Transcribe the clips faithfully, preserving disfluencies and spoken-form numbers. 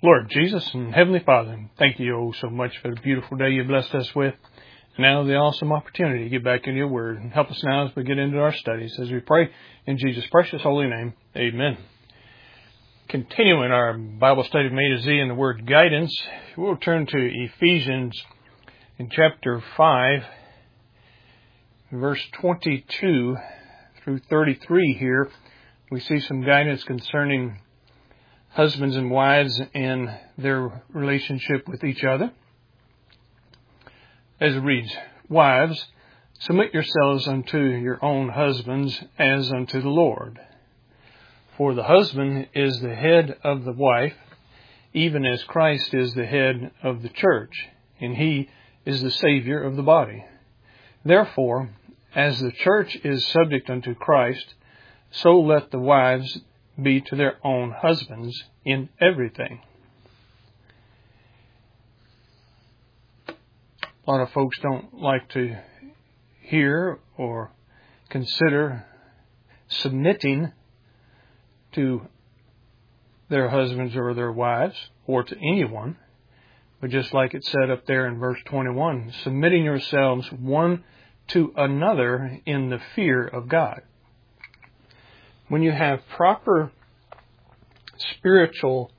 Lord Jesus and Heavenly Father, thank you oh so much for the beautiful day you blessed us with. And now the awesome opportunity to get back into your word. And help us now as we get into our studies. As we pray in Jesus' precious holy name, amen. Continuing our Bible study of A to Z and the word guidance, we'll turn to Ephesians in chapter five, verse twenty-two through thirty-three here. We see some guidance concerning husbands and wives and their relationship with each other. As it reads, "Wives, submit yourselves unto your own husbands as unto the Lord. For the husband is the head of the wife, even as Christ is the head of the church, and he is the Savior of the body. Therefore, as the church is subject unto Christ, so let the wives be to their own husbands in everything." A lot of folks don't like to hear or consider submitting to their husbands or their wives or to anyone. But just like it said up there in verse twenty-one, submitting yourselves one to another in the fear of God. When you have proper spiritual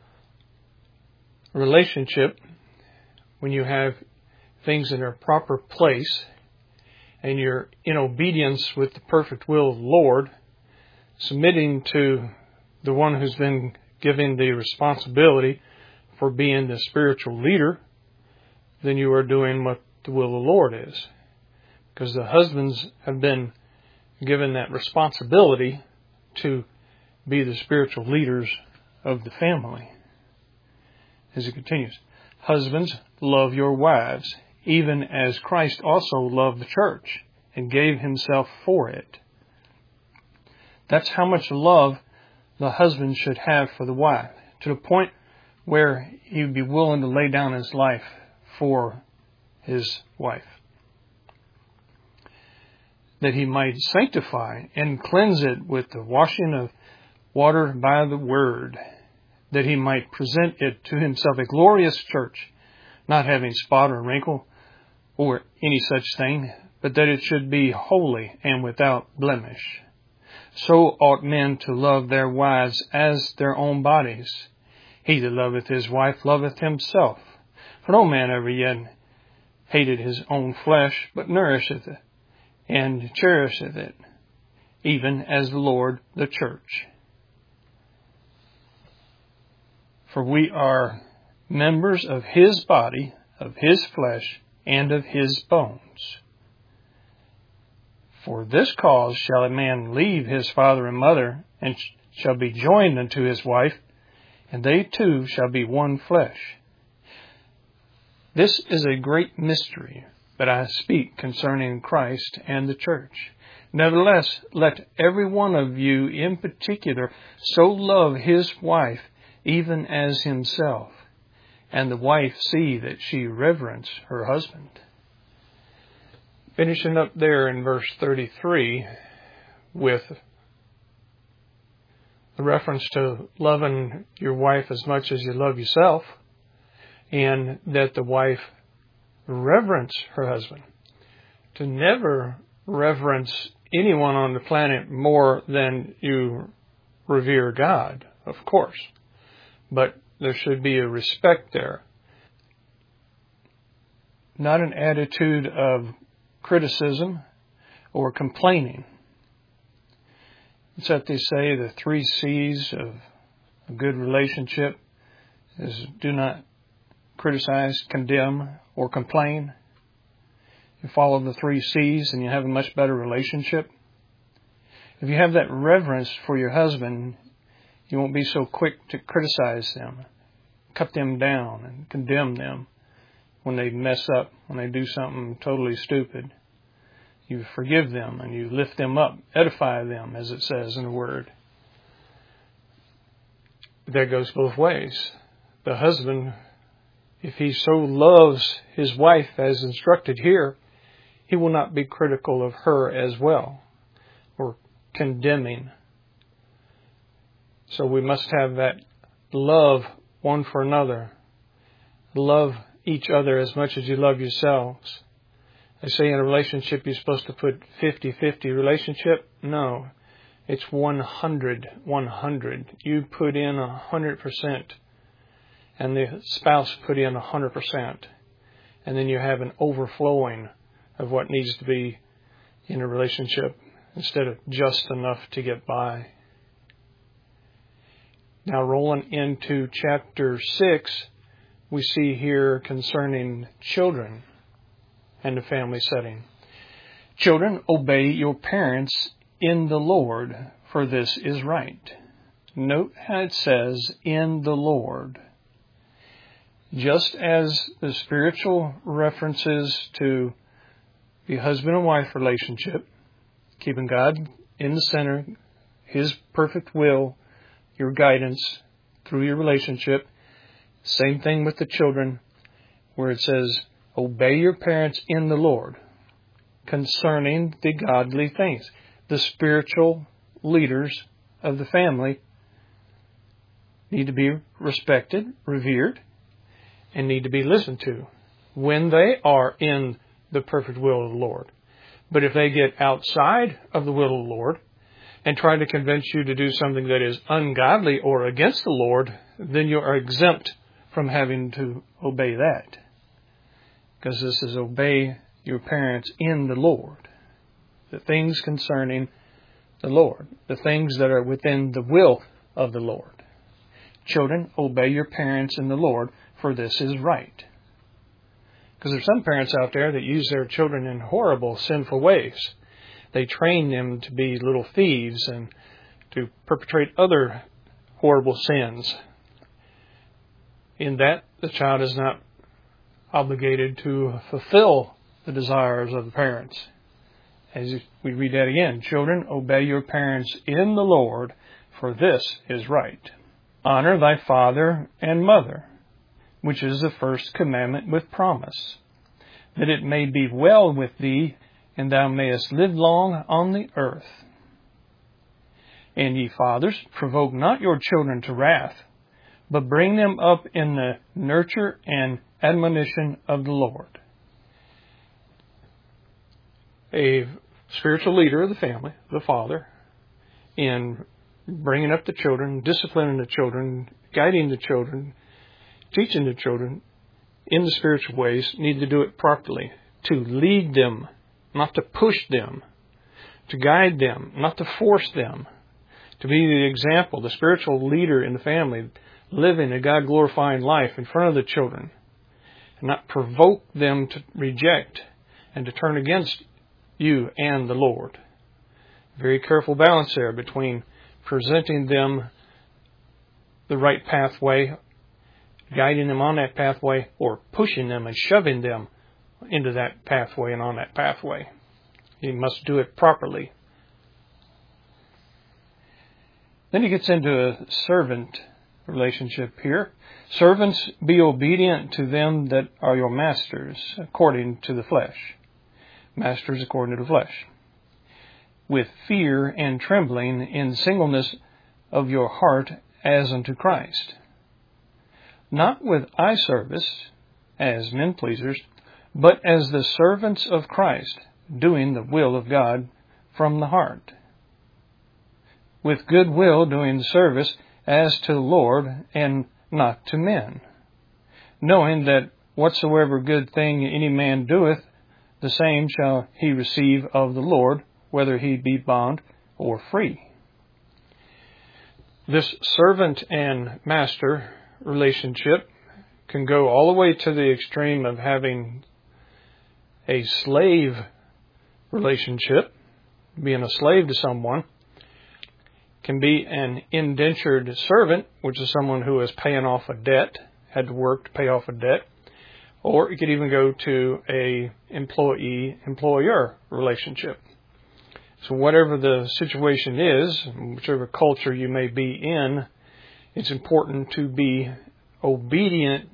relationship, when you have things in their proper place, and you're in obedience with the perfect will of the Lord, submitting to the one who's been given the responsibility for being the spiritual leader, then you are doing what the will of the Lord is. Because the husbands have been given that responsibility to be the spiritual leaders of the family. As it continues, "Husbands, love your wives, even as Christ also loved the church and gave himself for it." That's how much love the husband should have for the wife, to the point where he would be willing to lay down his life for his wife, that he might sanctify and cleanse it with the washing of water by the word, that he might present it to himself a glorious church, not having spot or wrinkle or any such thing, but that it should be holy and without blemish. So ought men to love their wives as their own bodies. He that loveth his wife loveth himself. For no man ever yet hated his own flesh, but nourisheth it and cherisheth it, even as the Lord the church. For we are members of his body, of his flesh, and of his bones. For this cause shall a man leave his father and mother, and shall be joined unto his wife, and they two shall be one flesh. This is a great mystery, but I speak concerning Christ and the church. Nevertheless, let every one of you in particular so love his wife, even as himself, and the wife see that she reverence her husband. Finishing up there in verse thirty-three with the reference to loving your wife as much as you love yourself, and that the wife reverence her husband. To never reverence anyone on the planet more than you revere God, of course. But there should be a respect there. Not an attitude of criticism or complaining. It's what they say, the three C's of a good relationship is do not criticize, condemn, or complain. You follow the three C's and you have a much better relationship. If you have that reverence for your husband, you won't be so quick to criticize them, cut them down, and condemn them when they mess up, when they do something totally stupid. You forgive them and you lift them up, edify them, as it says in the Word. That goes both ways. The husband, if he so loves his wife as instructed here, he will not be critical of her as well, or condemning. So we must have that love one for another. Love each other as much as you love yourselves. They say in a relationship you're supposed to put fifty-fifty relationship. No, it's one hundred one hundred. You put in one hundred percent and the spouse put in one hundred percent. And then you have an overflowing of what needs to be in a relationship instead of just enough to get by. Now rolling into chapter six, we see here concerning children and the family setting. Children, obey your parents in the Lord, for this is right. Note how it says, in the Lord. Just as the spiritual references to the husband and wife relationship, keeping God in the center, His perfect will, your guidance through your relationship. Same thing with the children, where it says, obey your parents in the Lord concerning the godly things. The spiritual leaders of the family need to be respected, revered, and need to be listened to when they are in the perfect will of the Lord. But if they get outside of the will of the Lord and try to convince you to do something that is ungodly or against the Lord, then you are exempt from having to obey that. Because this is obey your parents in the Lord. The things concerning the Lord. The things that are within the will of the Lord. Children, obey your parents in the Lord, for this is right. Because there's some parents out there that use their children in horrible, sinful ways. They train them to be little thieves and to perpetrate other horrible sins. In that, the child is not obligated to fulfill the desires of the parents. As we read that again, children, obey your parents in the Lord, for this is right. Honor thy father and mother, which is the first commandment with promise, that it may be well with thee, and thou mayest live long on the earth. And ye fathers, provoke not your children to wrath, but bring them up in the nurture and admonition of the Lord. A spiritual leader of the family, the father, in bringing up the children, disciplining the children, guiding the children, teaching the children in the spiritual ways, need to do it properly. To lead them, not to push them. To guide them, not to force them. To be the example, the spiritual leader in the family, living a God-glorifying life in front of the children. And not provoke them to reject and to turn against you and the Lord. Very careful balance there between presenting them the right pathway, guiding them on that pathway, or pushing them and shoving them into that pathway and on that pathway. You must do it properly. Then he gets into a servant relationship here. Servants, be obedient to them that are your masters, according to the flesh. Masters according to the flesh. With fear and trembling, in singleness of your heart, as unto Christ. Not with eye service, as men pleasers, but as the servants of Christ, doing the will of God from the heart. With good will doing service as to the Lord, and not to men. Knowing that whatsoever good thing any man doeth, the same shall he receive of the Lord, whether he be bond or free. This servant and master relationship can go all the way to the extreme of having a slave relationship, being a slave to someone. Can be an indentured servant, which is someone who is paying off a debt, had to work to pay off a debt. Or it could even go to a employee-employer relationship. So whatever the situation is, whichever culture you may be in, it's important to be obedient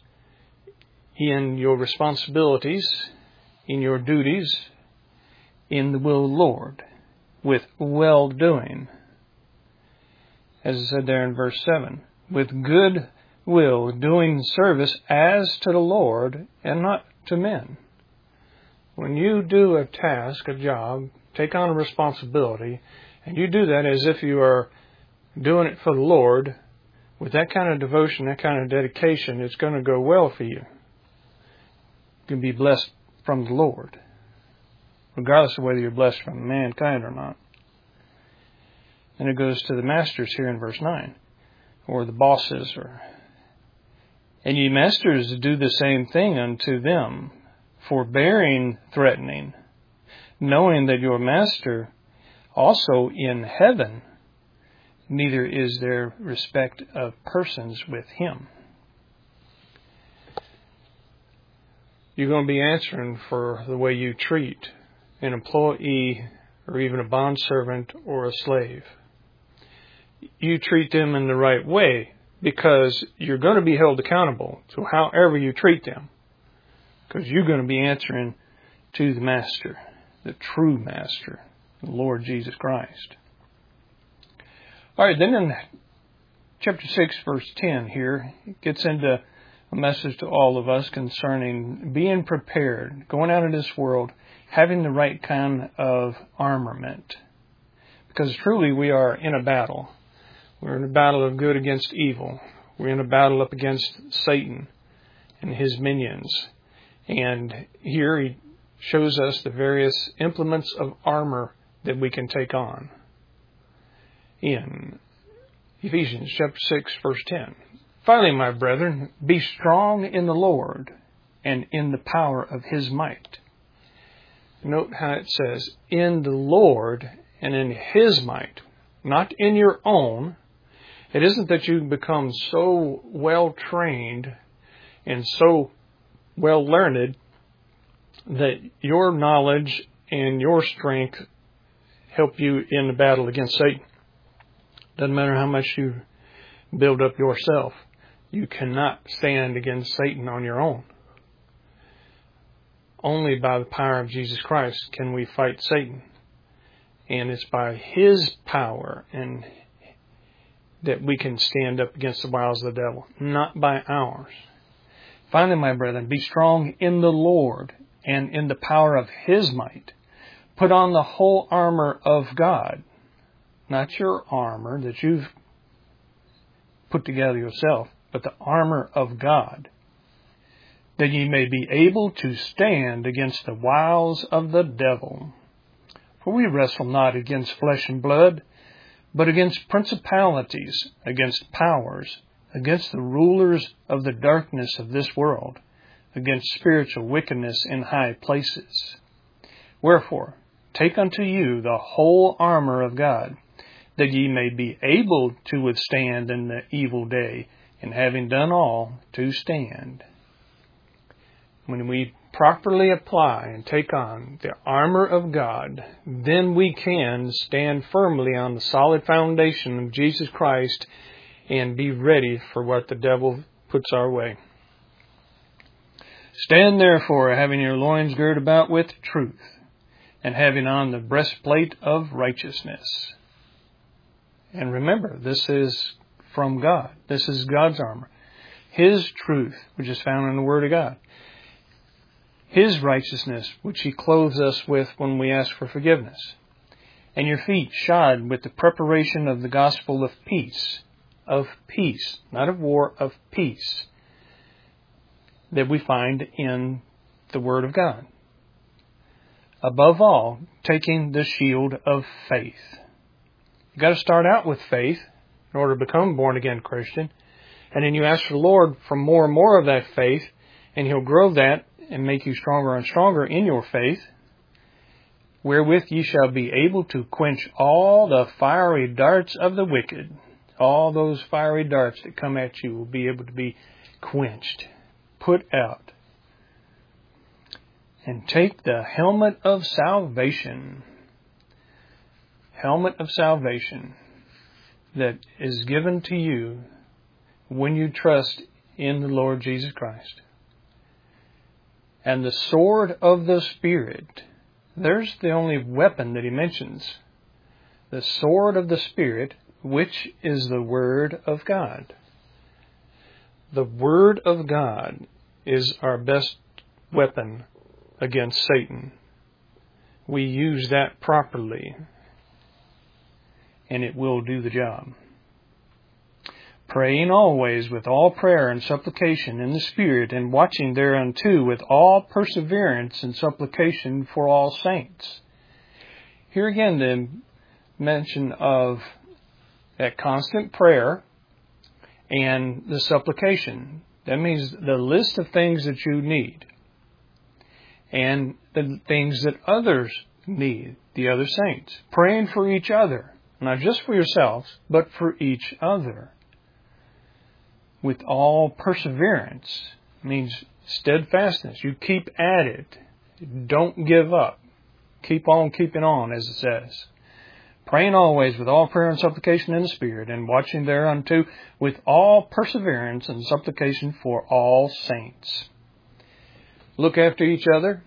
in your responsibilities, in your duties, in the will of the Lord, with well-doing. As it said there in verse seven, with good will, doing service as to the Lord and not to men. When you do a task, a job, take on a responsibility, and you do that as if you are doing it for the Lord, with that kind of devotion, that kind of dedication, it's going to go well for you. You can be blessed from the Lord, regardless of whether you're blessed from mankind or not. And it goes to the masters here in verse nine, or the bosses. or And ye masters, do the same thing unto them, forbearing threatening, knowing that your master also in heaven, neither is there respect of persons with him. You're going to be answering for the way you treat an employee or even a bondservant or a slave. You treat them in the right way because you're going to be held accountable to however you treat them, because you're going to be answering to the Master, the true Master, the Lord Jesus Christ. All right, then in chapter six, verse ten here, it gets into a message to all of us concerning being prepared, going out in this world, having the right kind of armament. Because truly we are in a battle. We're in a battle of good against evil. We're in a battle up against Satan and his minions. And here he shows us the various implements of armor that we can take on. In Ephesians chapter six, verse ten. Finally, my brethren, be strong in the Lord and in the power of his might. Note how it says, in the Lord and in his might, not in your own. It isn't that you become so well trained and so well learned that your knowledge and your strength help you in the battle against Satan. Doesn't matter how much you build up yourself. You cannot stand against Satan on your own. Only by the power of Jesus Christ can we fight Satan. And it's by his power and that we can stand up against the wiles of the devil, not by ours. Finally, my brethren, be strong in the Lord and in the power of his might. Put on the whole armor of God, not your armor that you've put together yourself, but the armor of God, that ye may be able to stand against the wiles of the devil. For we wrestle not against flesh and blood, but against principalities, against powers, against the rulers of the darkness of this world, against spiritual wickedness in high places. Wherefore, take unto you the whole armor of God, that ye may be able to withstand in the evil day, and having done all, to stand. When we properly apply and take on the armor of God, then we can stand firmly on the solid foundation of Jesus Christ and be ready for what the devil puts our way. Stand therefore, having your loins girt about with truth, and having on the breastplate of righteousness. And remember, this is from God. This is God's armor. His truth, which is found in the Word of God. His righteousness, which he clothes us with when we ask for forgiveness. And your feet shod with the preparation of the gospel of peace. Of peace, not of war, of peace. That we find in the Word of God. Above all, taking the shield of faith. You've got to start out with faith in order to become a born-again Christian. And then you ask the Lord for more and more of that faith, and he'll grow that and make you stronger and stronger in your faith, wherewith ye shall be able to quench all the fiery darts of the wicked. All those fiery darts that come at you will be able to be quenched, put out. And take the helmet of salvation. Helmet of salvation that is given to you when you trust in the Lord Jesus Christ. And the sword of the Spirit. There's the only weapon that he mentions. The sword of the Spirit, which is the Word of God. The Word of God is our best weapon against Satan. We use that properly, and it will do the job. Praying always with all prayer and supplication in the Spirit, and watching thereunto with all perseverance and supplication for all saints. Here again, the mention of that constant prayer and the supplication. That means the list of things that you need and the things that others need, the other saints. Praying for each other, not just for yourselves, but for each other. With all perseverance means steadfastness. You keep at it. Don't give up. Keep on keeping on, as it says. Praying always with all prayer and supplication in the Spirit, and watching thereunto with all perseverance and supplication for all saints. Look after each other,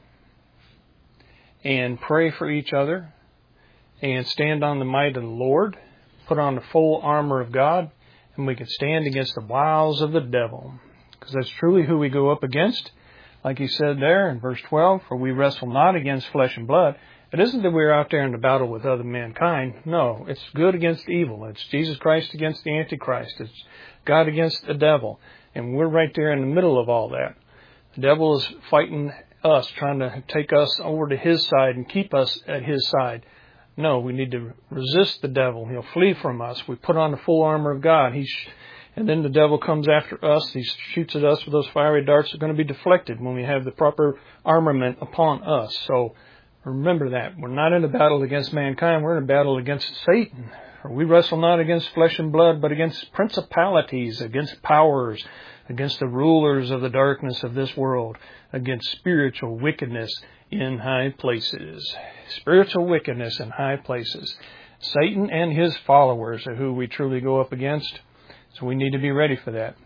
and pray for each other, and stand on the might of the Lord. Put on the full armor of God, and we can stand against the wiles of the devil. Because that's truly who we go up against. Like he said there in verse twelve, for we wrestle not against flesh and blood. It isn't that we're out there in the battle with other mankind. No, it's good against evil. It's Jesus Christ against the Antichrist. It's God against the devil. And we're right there in the middle of all that. The devil is fighting us, trying to take us over to his side and keep us at his side. No, we need to resist the devil. He'll flee from us. We put on the full armor of God. He's, and then the devil comes after us. He shoots at us with those fiery darts that are going to be deflected when we have the proper armament upon us. So remember that. We're not in a battle against mankind. We're in a battle against Satan. For we wrestle not against flesh and blood, but against principalities, against powers, against the rulers of the darkness of this world, against spiritual wickedness in high places. Spiritual wickedness in high places. Satan and his followers are who we truly go up against. So we need to be ready for that.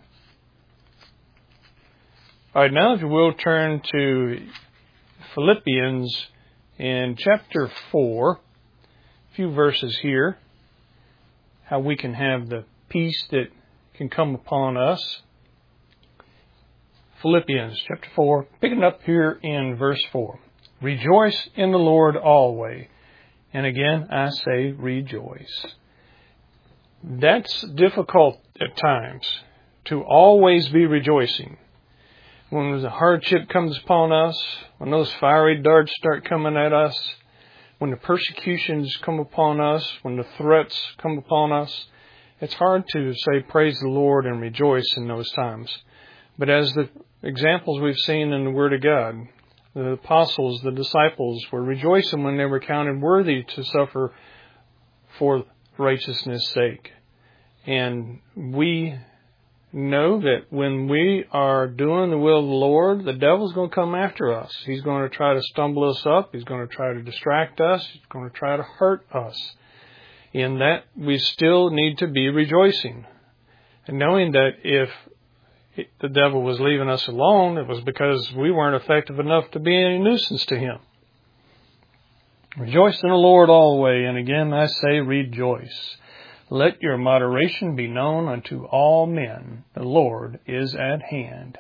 All right, now if you will turn to Philippians in chapter four, a few verses here, how we can have the peace that can come upon us. Philippians chapter four, picking up here in verse four. Rejoice in the Lord always. And again, I say rejoice. That's difficult at times, to always be rejoicing. When the hardship comes upon us, when those fiery darts start coming at us, when the persecutions come upon us, when the threats come upon us, it's hard to say praise the Lord and rejoice in those times. But as the examples we've seen in the Word of God, the apostles, the disciples were rejoicing when they were counted worthy to suffer for righteousness' sake. And we know that when we are doing the will of the Lord, the devil's going to come after us. He's going to try to stumble us up. He's going to try to distract us. He's going to try to hurt us. In that, we still need to be rejoicing. And knowing that if the devil was leaving us alone, it was because we weren't effective enough to be any nuisance to him. Rejoice in the Lord always, and again I say rejoice. Let your moderation be known unto all men. The Lord is at hand.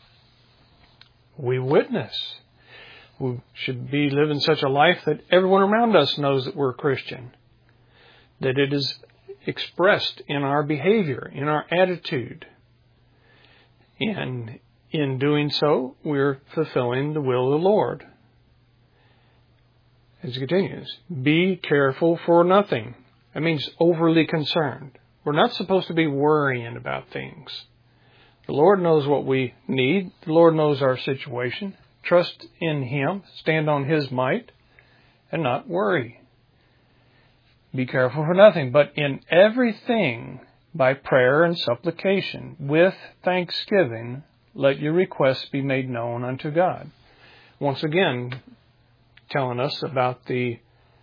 We witness. We should be living such a life that everyone around us knows that we're Christian. That it is expressed in our behavior, in our attitude. And in doing so, we're fulfilling the will of the Lord. As it continues, be careful for nothing. That means overly concerned. We're not supposed to be worrying about things. The Lord knows what we need. The Lord knows our situation. Trust in Him. Stand on His might and not worry. Be careful for nothing, but in everything, by prayer and supplication, with thanksgiving, let your requests be made known unto God. Once again, telling us about the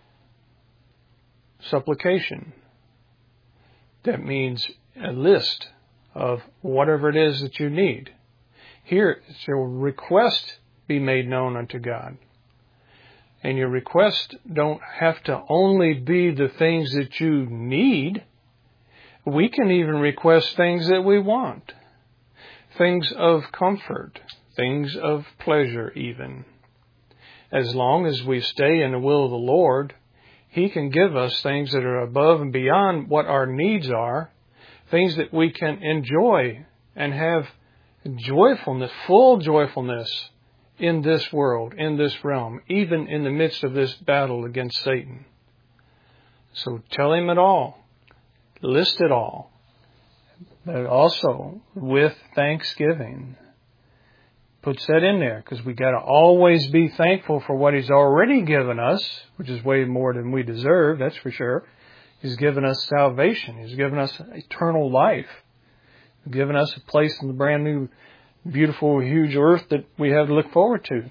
supplication. That means a list of whatever it is that you need. Here, your request be made known unto God. And your requests don't have to only be the things that you need. We can even request things that we want. things of comfort, things of pleasure even. As long as we stay in the will of the Lord, He can give us things that are above and beyond what our needs are, things that we can enjoy and have joyfulness, full joyfulness in this world, in this realm, even in the midst of this battle against Satan. So tell Him it all. List it all. But also with thanksgiving. Puts that in there, because we got to always be thankful for what He's already given us, which is way more than we deserve, that's for sure. He's given us salvation. He's given us eternal life. He's given us a place in the brand new, beautiful, huge earth that we have to look forward to.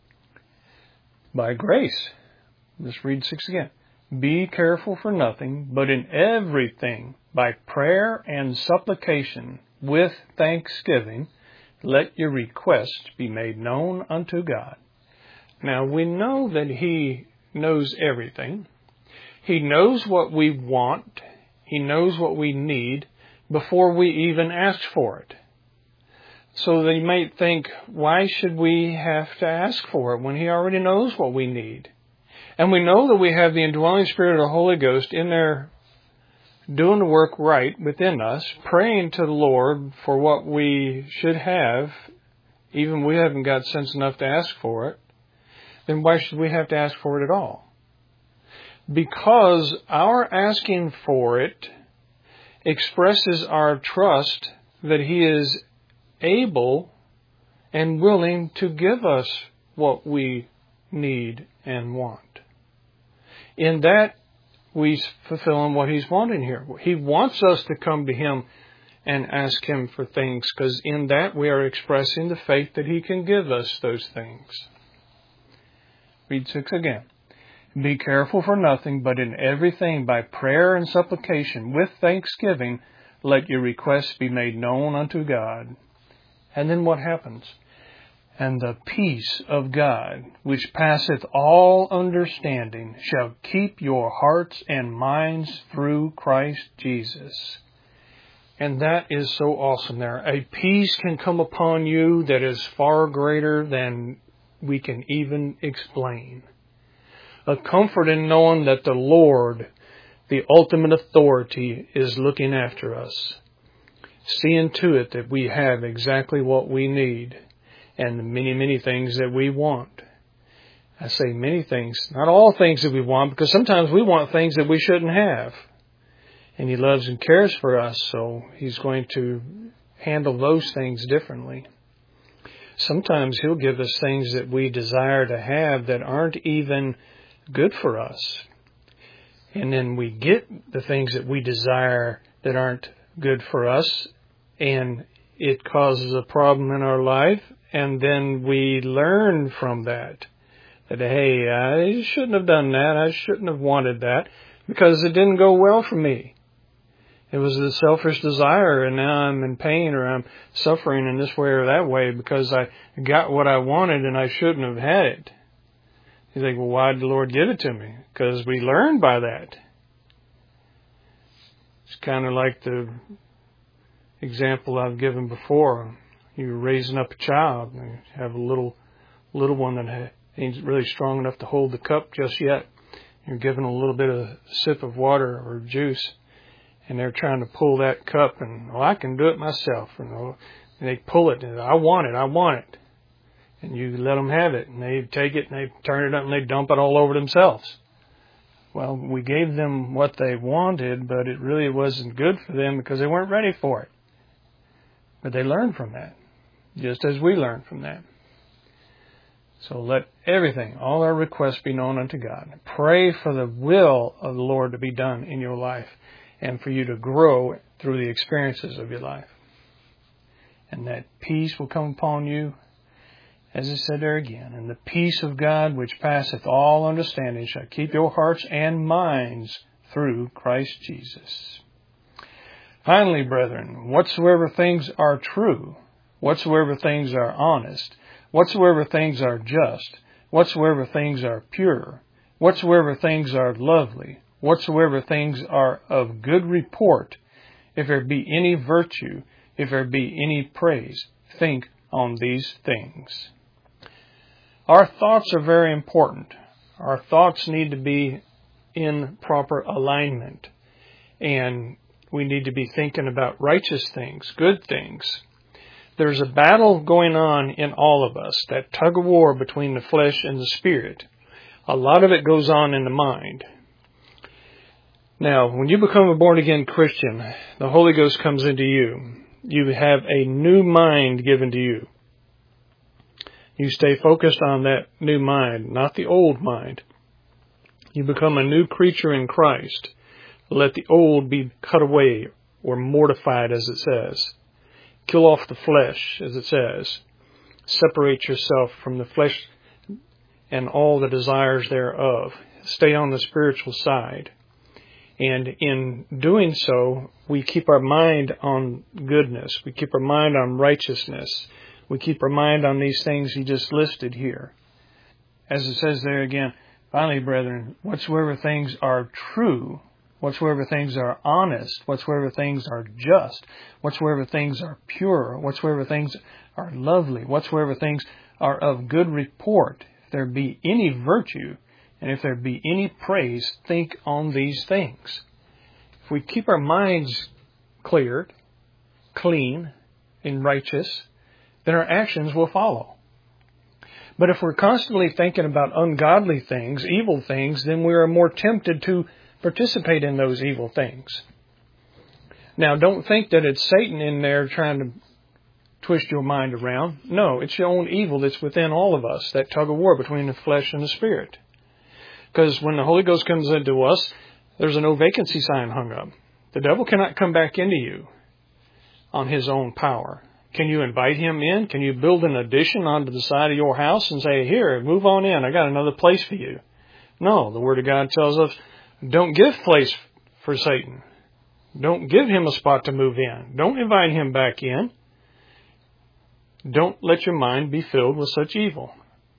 By grace. Let's read six again. Be careful for nothing, but in everything, by prayer and supplication, with thanksgiving, let your request be made known unto God. Now, we know that He knows everything. He knows what we want. He knows what we need before we even ask for it. So they might think, why should we have to ask for it when He already knows what we need? And we know that we have the indwelling Spirit of the Holy Ghost in there doing the work right within us, praying to the Lord for what we should have, even we haven't got sense enough to ask for it, then why should we have to ask for it at all? Because our asking for it expresses our trust that He is able and willing to give us what we need and want. In that, we fulfill what He's wanting here. He wants us to come to Him and ask Him for things, because in that we are expressing the faith that He can give us those things. Read six again. Be careful for nothing, but in everything by prayer and supplication with thanksgiving, let your requests be made known unto God. And then what happens? And the peace of God, which passeth all understanding, shall keep your hearts and minds through Christ Jesus. And that is so awesome there. A peace can come upon you that is far greater than we can even explain. A comfort in knowing that the Lord, the ultimate authority, is looking after us, seeing to it that we have exactly what we need. And the many, many things that we want. I say many things, not all things that we want, because sometimes we want things that we shouldn't have. And He loves and cares for us, so He's going to handle those things differently. Sometimes He'll give us things that we desire to have that aren't even good for us. And then we get the things that we desire that aren't good for us, and it causes a problem in our life. And then we learn from that, that, hey, I shouldn't have done that. I shouldn't have wanted that because it didn't go well for me. It was a selfish desire, and now I'm in pain or I'm suffering in this way or that way because I got what I wanted and I shouldn't have had it. You think, well, why did the Lord give it to me? Because we learn by that. It's kind of like the example I've given before. You're raising up a child, and you have a little little one that ain't really strong enough to hold the cup just yet. You're giving a little bit of a sip of water or juice, and they're trying to pull that cup, and, oh, I can do it myself. And, oh, and they pull it, and I want it, I want it. And you let them have it, and they take it, and they turn it up, and they dump it all over themselves. Well, we gave them what they wanted, but it really wasn't good for them because they weren't ready for it. But they learned from that, just as we learned from that. So let everything, all our requests be known unto God. Pray for the will of the Lord to be done in your life and for you to grow through the experiences of your life. And that peace will come upon you, as I said there again. And the peace of God, which passeth all understanding, shall keep your hearts and minds through Christ Jesus. Finally, brethren, whatsoever things are true, whatsoever things are honest, whatsoever things are just, whatsoever things are pure, whatsoever things are lovely, whatsoever things are of good report, if there be any virtue, if there be any praise, think on these things. Our thoughts are very important. Our thoughts need to be in proper alignment. And we need to be thinking about righteous things, good things. There's a battle going on in all of us, that tug of war between the flesh and the spirit. A lot of it goes on in the mind. Now, when you become a born-again Christian, the Holy Ghost comes into you. You have a new mind given to you. You stay focused on that new mind, not the old mind. You become a new creature in Christ. Let the old be cut away or mortified, as it says. Kill off the flesh, as it says. Separate yourself from the flesh and all the desires thereof. Stay on the spiritual side. And in doing so, we keep our mind on goodness. We keep our mind on righteousness. We keep our mind on these things he just listed here. As it says there again, finally, brethren, whatsoever things are true, whatsoever things are honest, whatsoever things are just, whatsoever things are pure, whatsoever things are lovely, whatsoever things are of good report, if there be any virtue, and if there be any praise, think on these things. If we keep our minds cleared, clean, and righteous, then our actions will follow. But if we're constantly thinking about ungodly things, evil things, then we are more tempted to participate in those evil things. Now, don't think that it's Satan in there trying to twist your mind around. No, it's your own evil that's within all of us, that tug of war between the flesh and the spirit. Because when the Holy Ghost comes into us, there's a no vacancy sign hung up. The devil cannot come back into you on his own power. Can you invite him in? Can you build an addition onto the side of your house and say, here, move on in, I got another place for you? No, the Word of God tells us, don't give place for Satan. Don't give him a spot to move in. Don't invite him back in. Don't let your mind be filled with such evil.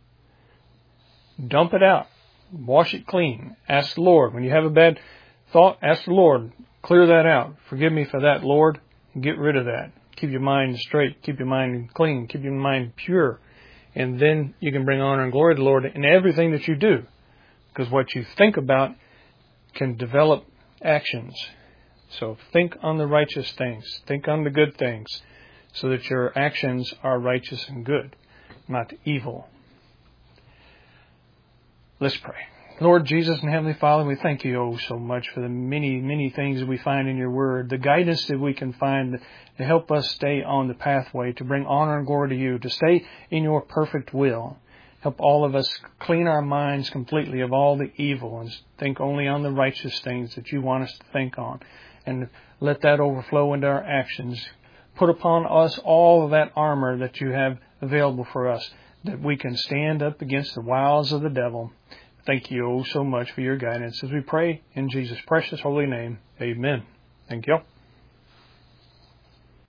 Dump it out. Wash it clean. Ask the Lord. When you have a bad thought, ask the Lord. Clear that out. Forgive me for that, Lord. And get rid of that. Keep your mind straight. Keep your mind clean. Keep your mind pure. And then you can bring honor and glory to the Lord in everything that you do. Because what you think about can develop actions. So think on the righteous things. Think on the good things. So that your actions are righteous and good, not evil. Let's pray. Lord Jesus and Heavenly Father, we thank you oh so much for the many, many things that we find in your word, the guidance that we can find to help us stay on the pathway, to bring honor and glory to you, to stay in your perfect will. Help all of us clean our minds completely of all the evil and think only on the righteous things that you want us to think on. And let that overflow into our actions. Put upon us all of that armor that you have available for us, that we can stand up against the wiles of the devil. Thank you oh so much for your guidance as we pray in Jesus' precious holy name. Amen. Thank you.